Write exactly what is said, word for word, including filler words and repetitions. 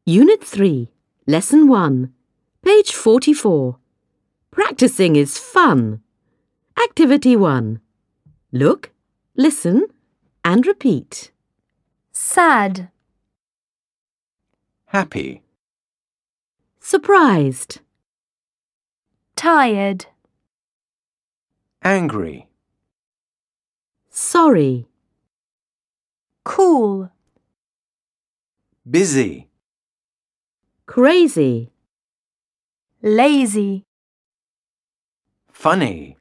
Unit three, Lesson one, page forty-four. Practicing is fun. Activity one. Look, listen, and repeat. Sad, Happy, Surprised, tired, angry, sorry, cool, busy, crazy, lazy. funny.